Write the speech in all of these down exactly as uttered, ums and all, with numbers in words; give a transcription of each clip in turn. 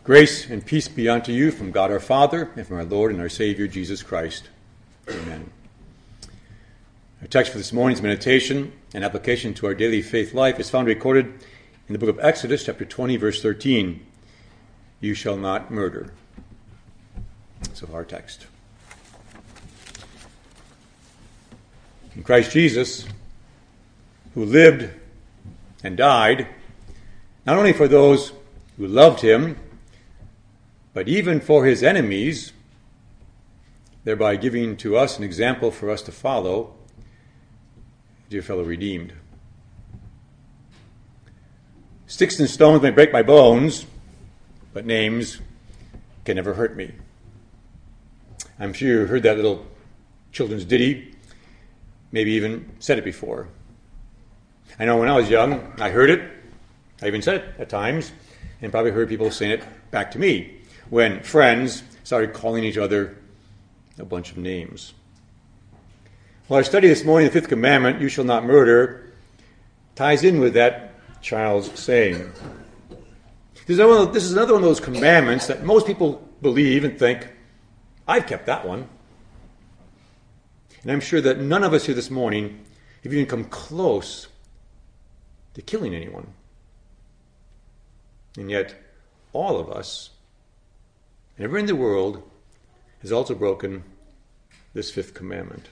Grace and peace be unto you from God our Father and from our Lord and our Savior Jesus Christ. Amen. Our text for this morning's meditation and application to our daily faith life is found recorded in the book of Exodus, chapter twenty, verse thirteen. You shall not murder. So our text. In Christ Jesus, who lived and died, not only for those who loved him, but even for his enemies, thereby giving to us an example for us to follow, dear fellow redeemed. Sticks and stones may break my bones, but names can never hurt me. I'm sure you heard that little children's ditty, maybe even said it before. I know when I was young, I heard it, I even said it at times, and probably heard people saying it back to me when friends started calling each other a bunch of names. Well, our study this morning, the fifth commandment, you shall not murder, ties in with that child's saying. This is another, this is another one of those commandments that most people believe and think, I've kept that one. And I'm sure that none of us here this morning have even come close to killing anyone. And yet, all of us, everyone in the world, has also broken this fifth commandment.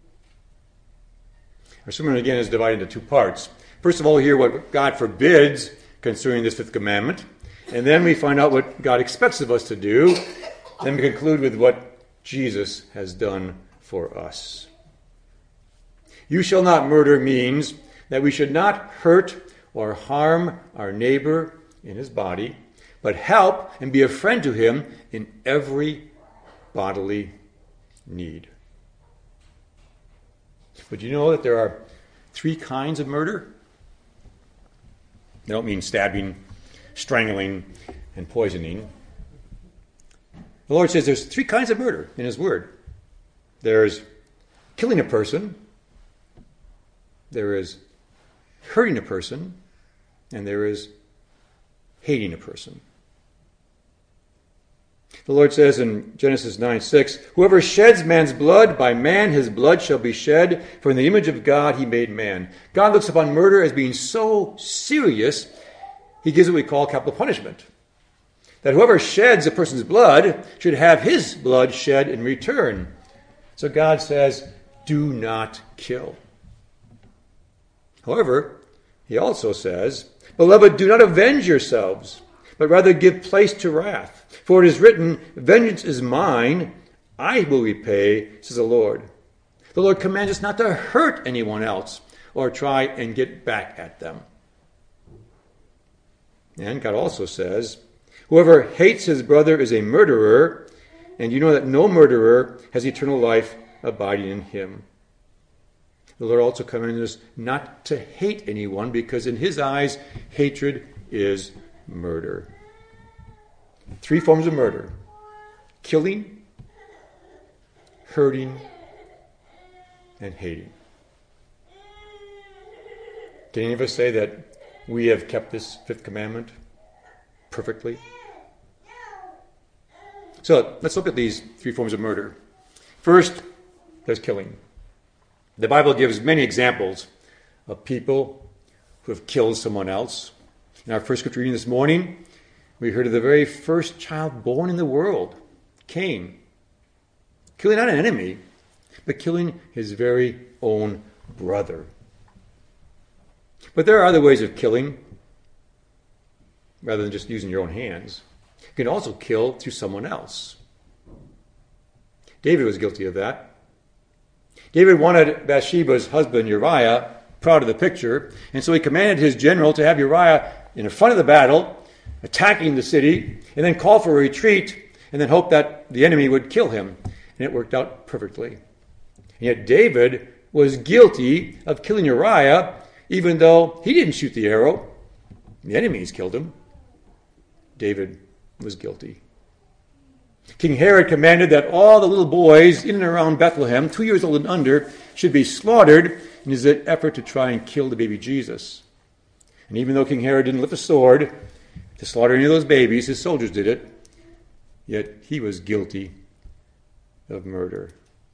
Our sermon again is divided into two parts. First of all, we hear what God forbids concerning this fifth commandment, and then we find out what God expects of us to do. Then we conclude with what Jesus has done for us. You shall not murder means that we should not hurt or harm our neighbor in his body, but help and be a friend to him in every bodily need. But you know that there are three kinds of murder? I don't mean stabbing, strangling, and poisoning. The Lord says there's three kinds of murder in his word. There's killing a person, there is hurting a person, and there is hating a person. The Lord says in Genesis nine six, whoever sheds man's blood, by man his blood shall be shed, for in the image of God he made man. God looks upon murder as being so serious, he gives what we call capital punishment. That whoever sheds a person's blood should have his blood shed in return. So God says, do not kill. However, he also says, beloved, do not avenge yourselves, but rather give place to wrath. For it is written, vengeance is mine, I will repay, says the Lord. The Lord commands us not to hurt anyone else or try and get back at them. And God also says, whoever hates his brother is a murderer, and you know that no murderer has eternal life abiding in him. The Lord also commands us not to hate anyone, because in his eyes, hatred is murder. Three forms of murder: killing, hurting, and hating. Can any of us say that we have kept this fifth commandment perfectly? So let's look at these three forms of murder. First, there's killing. The Bible gives many examples of people who have killed someone else. In our first scripture reading this morning, we heard of the very first child born in the world, Cain, killing not an enemy, but killing his very own brother. But there are other ways of killing, rather than just using your own hands. You can also kill through someone else. David was guilty of that. David wanted Bathsheba's husband Uriah proud of the picture, and so he commanded his general to have Uriah in the front of the battle, attacking the city, and then call for a retreat, and then hope that the enemy would kill him. And it worked out perfectly. And yet David was guilty of killing Uriah, even though he didn't shoot the arrow. The enemies killed him. David was guilty. King Herod commanded that all the little boys in and around Bethlehem, two years old and under, should be slaughtered in his effort to try and kill the baby Jesus. And even though King Herod didn't lift a sword to slaughter any of those babies. His soldiers did it. Yet he was guilty of murder.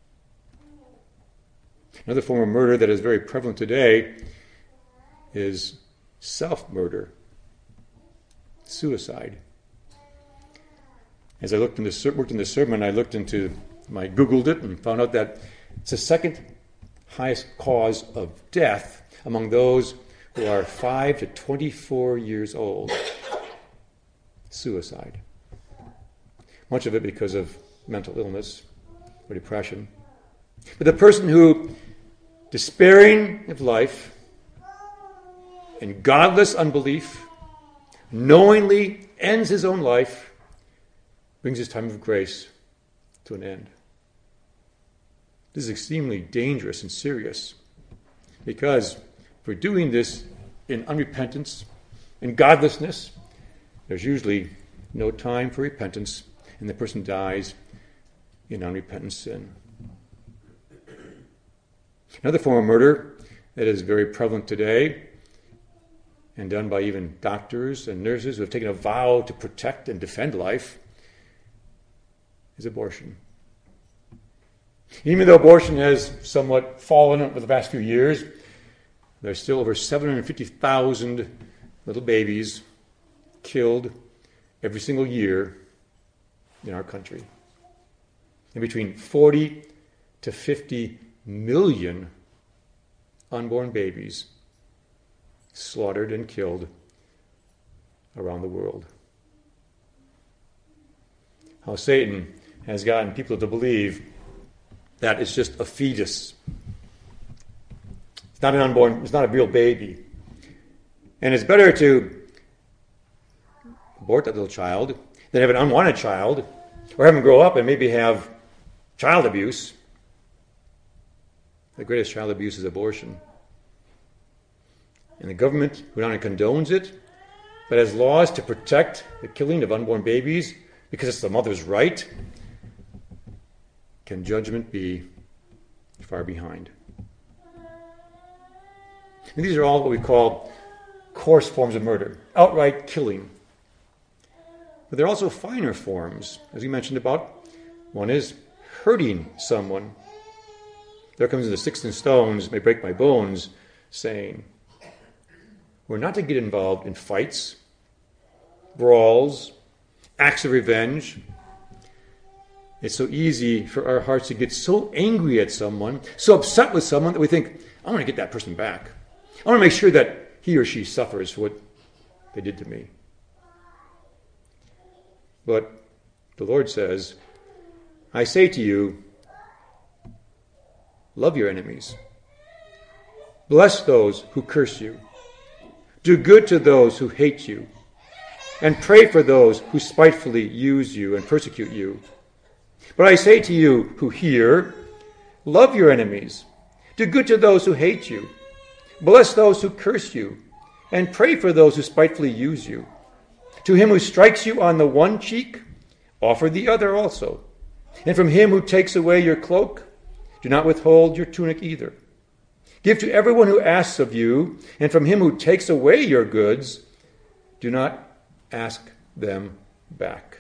Another form of murder that is very prevalent today is self-murder, suicide. As I looked in the, worked in the sermon, I looked into, I Googled it and found out that it's the second highest cause of death among those who are five to twenty-four years old. Suicide. Much of it because of mental illness or depression. But the person who, despairing of life, in godless unbelief, knowingly ends his own life, brings his time of grace to an end. This is extremely dangerous and serious, because for doing this in unrepentance, in godlessness, there's usually no time for repentance, and the person dies in unrepentant sin. Another form of murder that is very prevalent today, and done by even doctors and nurses who have taken a vow to protect and defend life, is abortion. Even though abortion has somewhat fallen over the past few years, there's still over seven hundred fifty thousand little babies killed every single year in our country. And between forty to fifty million unborn babies slaughtered and killed around the world. How Satan has gotten people to believe that it's just a fetus. It's not an unborn, it's not a real baby. And it's better to abort that little child than have an unwanted child, or have him grow up and maybe have child abuse. The greatest child abuse is abortion. And the government, who not only condones it, but has laws to protect the killing of unborn babies because it's the mother's right, can judgment be far behind. And these are all what we call coarse forms of murder, outright killing. But there are also finer forms, as we mentioned about. One is hurting someone. There comes the sticks and stones may break my bones, saying, we're not to get involved in fights, brawls, acts of revenge. It's so easy for our hearts to get so angry at someone, so upset with someone, that we think, I want to get that person back. I want to make sure that he or she suffers for what they did to me. But the Lord says, I say to you, love your enemies. Bless those who curse you. Do good to those who hate you. And pray for those who spitefully use you and persecute you. But I say to you who hear, love your enemies. Do good to those who hate you. Bless those who curse you. And pray for those who spitefully use you. To him who strikes you on the one cheek, offer the other also. And from him who takes away your cloak, do not withhold your tunic either. Give to everyone who asks of you, and from him who takes away your goods, do not ask them back.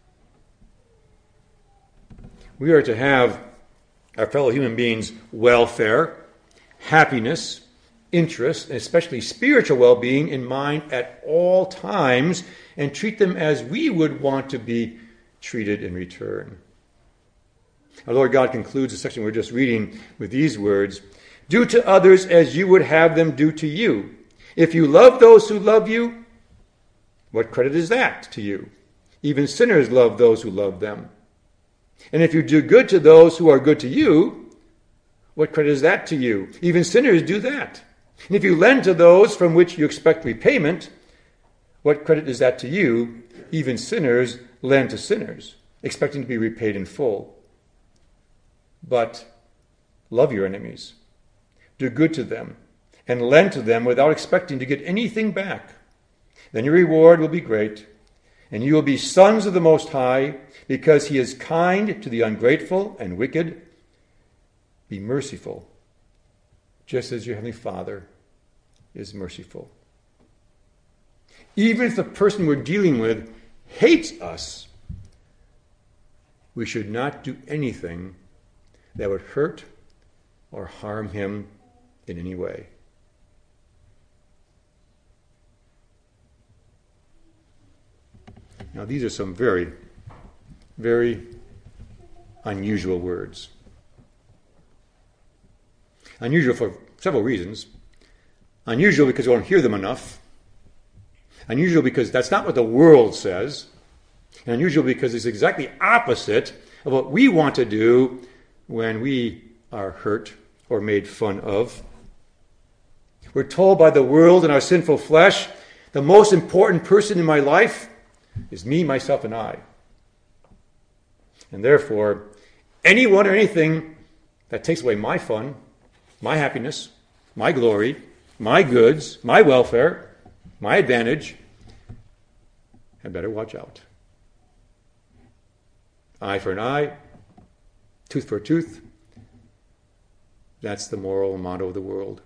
We are to have our fellow human beings' welfare, happiness, interest, and especially spiritual well-being in mind at all times, and treat them as we would want to be treated in return. Our Lord God concludes the section we're just reading with these words, do to others as you would have them do to you. If you love those who love you, what credit is that to you? Even sinners love those who love them. And if you do good to those who are good to you, what credit is that to you? Even sinners do that. And if you lend to those from which you expect repayment, what credit is that to you? Even sinners lend to sinners, expecting to be repaid in full. But love your enemies. Do good to them, and lend to them without expecting to get anything back. Then your reward will be great, and you will be sons of the Most High, because he is kind to the ungrateful and wicked. Be merciful, just as your Heavenly Father is merciful. even if the person we're dealing with hates us, we should not do anything that would hurt or harm him in any way. Now, these are some very, very unusual words. Unusual for several reasons. Unusual because we don't hear them enough. Unusual because that's not what the world says. And unusual because it's exactly opposite of what we want to do when we are hurt or made fun of. We're told by the world and our sinful flesh, the most important person in my life is me, myself, and I. And therefore, anyone or anything that takes away my fun, my happiness, my glory, my goods, my welfare, my advantage, had better watch out. Eye for an eye, tooth for a tooth. That's the moral motto of the world.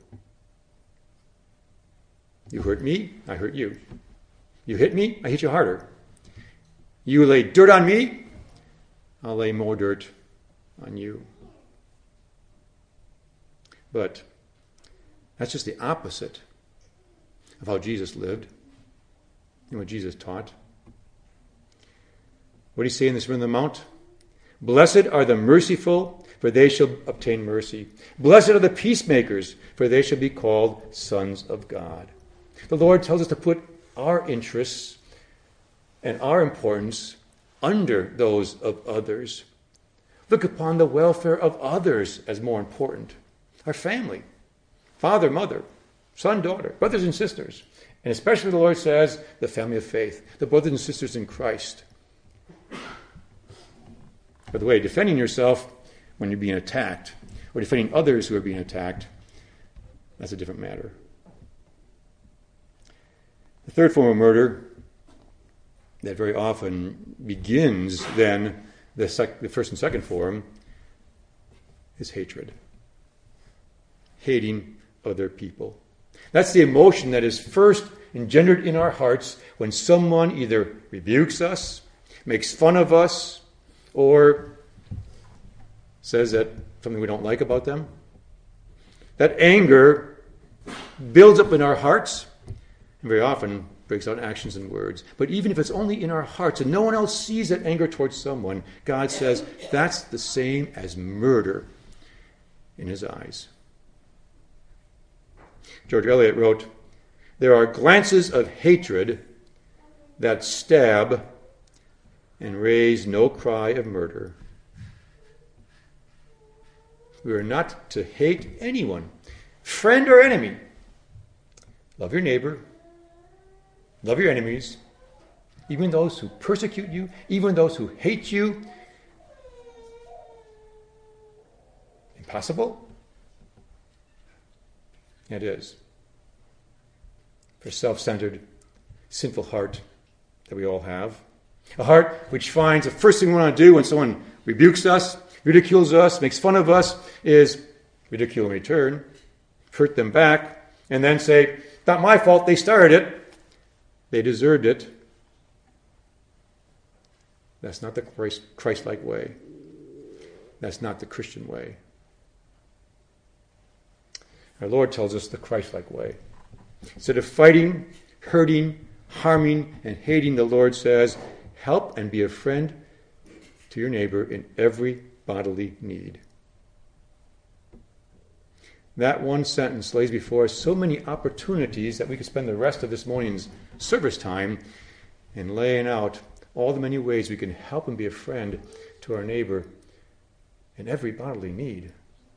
You hurt me, I hurt you. You hit me, I hit you harder. You lay dirt on me, I'll lay more dirt on you. But that's just the opposite of how Jesus lived and what Jesus taught. What did he say in the Sermon on the Mount? Blessed are the merciful, for they shall obtain mercy. Blessed are the peacemakers, for they shall be called sons of God. The Lord tells us to put our interests and our importance under those of others. Look upon the welfare of others as more important. Our family, father, mother, son, daughter, brothers and sisters. And especially the Lord says, the family of faith, the brothers and sisters in Christ. By the way, defending yourself when you're being attacked, or defending others who are being attacked, that's a different matter. The third form of murder that very often begins then the, sec- the first and second form is hatred. Hating other people. That's the emotion that is first engendered in our hearts when someone either rebukes us, makes fun of us, or says that something we don't like about them. That anger builds up in our hearts and very often breaks out in actions and words. But even if it's only in our hearts and no one else sees that anger towards someone, God says that's the same as murder in his eyes. George Eliot wrote, "There are glances of hatred that stab and raise no cry of murder." We are not to hate anyone, friend or enemy. Love your neighbor. Love your enemies. Even those who persecute you, even those who hate you. Impossible? It is. For a self-centered, sinful heart that we all have. A heart which finds the first thing we want to do when someone rebukes us, ridicules us, makes fun of us, is ridicule in return, hurt them back, and then say, not my fault, they started it. They deserved it. That's not the Christ, Christ-like way. That's not the Christian way. Our Lord tells us the Christ-like way. Instead of fighting, hurting, harming, and hating, the Lord says, help and be a friend to your neighbor in every bodily need. That one sentence lays before us so many opportunities that we could spend the rest of this morning's service time in laying out all the many ways we can help and be a friend to our neighbor in every bodily need.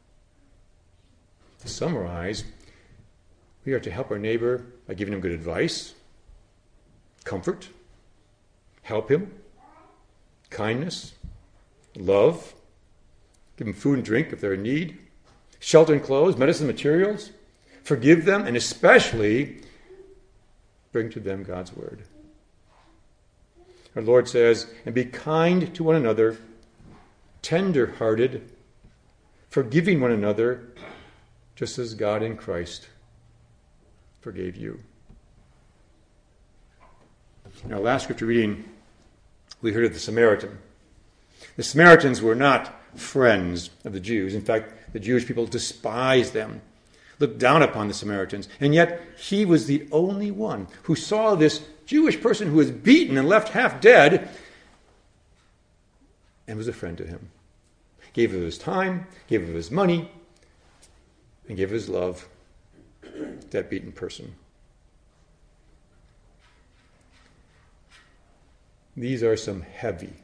To summarize, we are to help our neighbor by giving him good advice, comfort, help him, kindness, love, give them food and drink if they're in need, shelter and clothes, medicine, materials, forgive them, and especially bring to them God's word. Our Lord says, and be kind to one another, tender-hearted, forgiving one another, just as God in Christ forgave you. In our last scripture reading, we heard of the Samaritan. The Samaritans were not friends of the Jews. In fact, the Jewish people despised them, looked down upon the Samaritans. And yet, he was the only one who saw this Jewish person who was beaten and left half dead and was a friend to him. Gave of his time, gave of his money, and gave of his love to that beaten person. These are some heavy,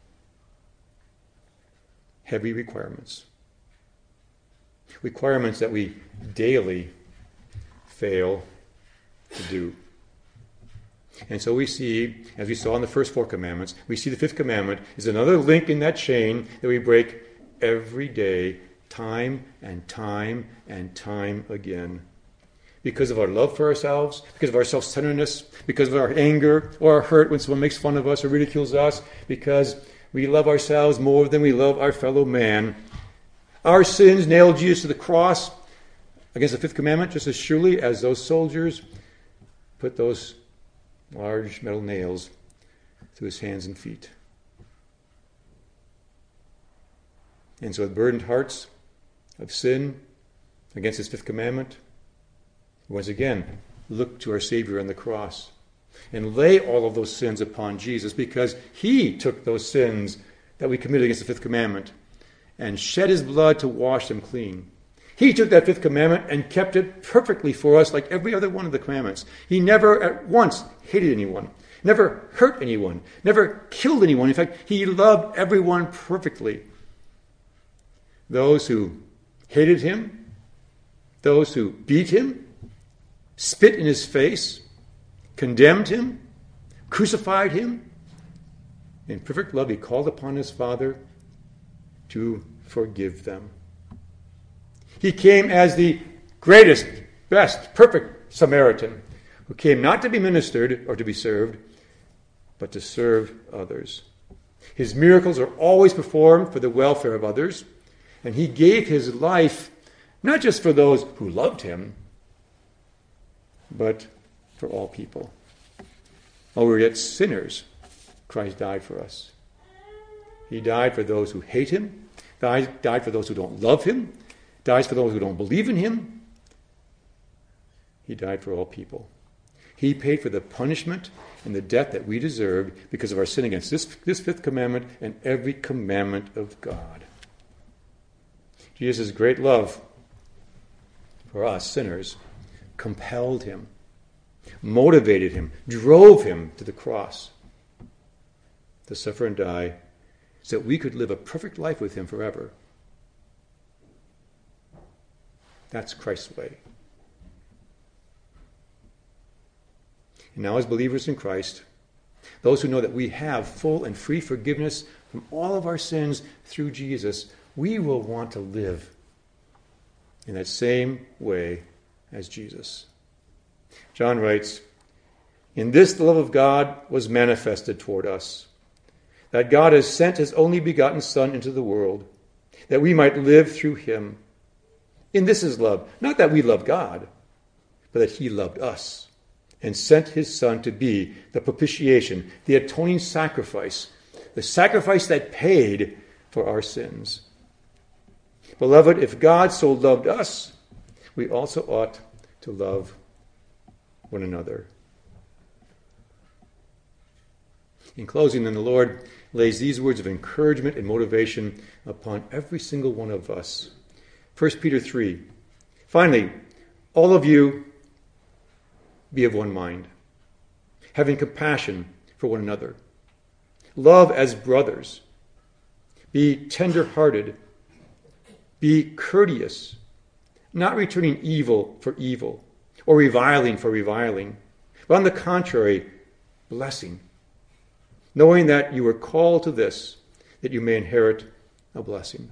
heavy requirements. Requirements that we daily fail to do. And so we see, as we saw in the first four commandments, we see the fifth commandment is another link in that chain that we break every day, time and time and time again. Because of our love for ourselves, because of our self-centeredness, because of our anger or our hurt when someone makes fun of us or ridicules us, because we love ourselves more than we love our fellow man. Our sins nailed Jesus to the cross against the fifth commandment just as surely as those soldiers put those large metal nails through his hands and feet. And so with burdened hearts of sin against his fifth commandment, once again, look to our Savior on the cross and lay all of those sins upon Jesus, because he took those sins that we committed against the fifth commandment and shed his blood to wash them clean. He took that fifth commandment and kept it perfectly for us like every other one of the commandments. He never at once hated anyone, never hurt anyone, never killed anyone. In fact, he loved everyone perfectly. Those who hated him, those who beat him, spit in his face, condemned him, crucified him. In perfect love, he called upon his Father to forgive them. He came as the greatest, best, perfect Samaritan, who came not to be ministered or to be served, but to serve others. His miracles are always performed for the welfare of others, and he gave his life not just for those who loved him, but for all people. While we were yet sinners, Christ died for us. He died for those who hate him, died, died for those who don't love him, dies for those who don't believe in him. He died for all people. He paid for the punishment and the death that we deserved because of our sin against this, this fifth commandment and every commandment of God. Jesus' great love for us sinners compelled him, motivated him, drove him to the cross to suffer and die so that we could live a perfect life with him forever. That's Christ's way. And now as believers in Christ, those who know that we have full and free forgiveness from all of our sins through Jesus, we will want to live in that same way as Jesus. John writes, "In this the love of God was manifested toward us, that God has sent his only begotten Son into the world, that we might live through him. In this is love, not that we love God, but that he loved us and sent his Son to be the propitiation, the atoning sacrifice, the sacrifice that paid for our sins. Beloved, if God so loved us, we also ought to love one another." In closing, then, the Lord lays these words of encouragement and motivation upon every single one of us. First Peter three, "Finally, all of you be of one mind, having compassion for one another. Love as brothers. Be tender-hearted. Be courteous, not returning evil for evil, or reviling for reviling, but on the contrary, blessing, knowing that you were called to this, that you may inherit a blessing."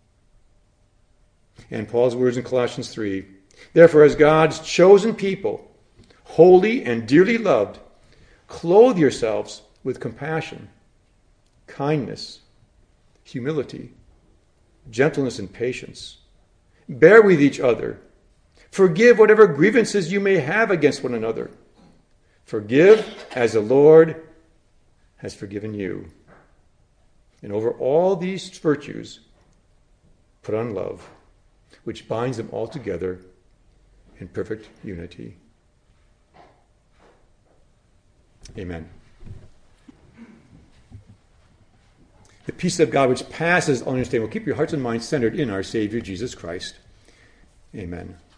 And Paul's words in Colossians three, "Therefore, as God's chosen people, holy and dearly loved, clothe yourselves with compassion, kindness, humility, gentleness, and patience. Bear with each other. Forgive whatever grievances you may have against one another. Forgive as the Lord has forgiven you. And over all these virtues, put on love, which binds them all together in perfect unity. Amen. The peace of God which passes all understanding will keep your hearts and minds centered in our Savior Jesus Christ. Amen.